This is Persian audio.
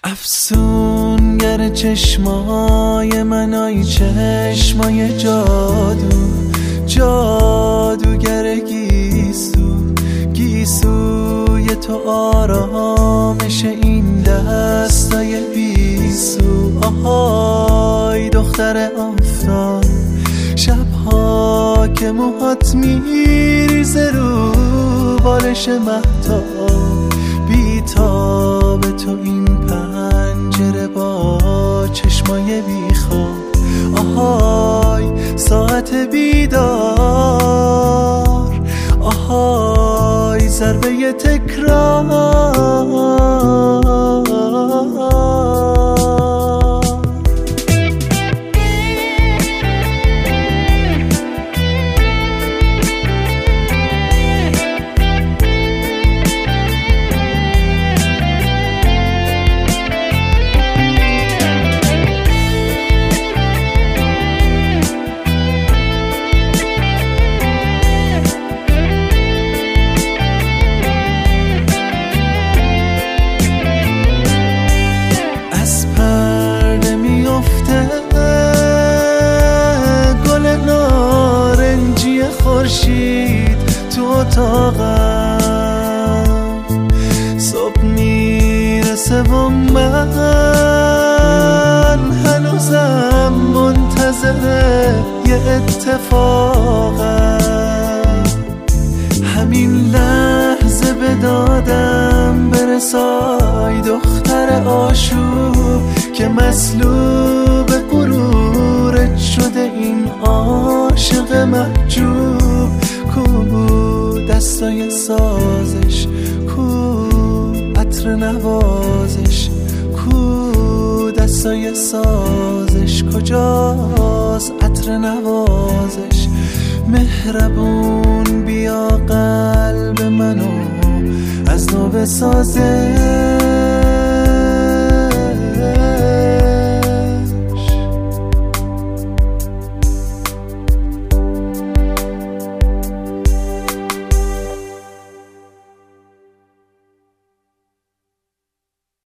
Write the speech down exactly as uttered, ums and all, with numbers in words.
افسونگر چشمای من، آی چشمای جادو، جادوگر گیسو، گیسوی تو آرامش این دستای بیسو. آهای دختر آفتاب، شبها که موهات میریزه رو بالش مهتاب، بیتاب تو این پنجره با چشمای بیخواب. آهای ساعت بیدار، آهای ضربه تکرار. خورشید تو اتاقم، صبح میرسه و من هنوزم منتظر یه اتفاقم. همین لحظه به دادم برسای دختر آشوب، که مسلوب غرورت شده این عاشق محجوب. کو دستای سازش، کو عطر نوازش، کو دستای سازش، کجاست عطر نوازش. مهربون بیا قلب منو از نو بسازش.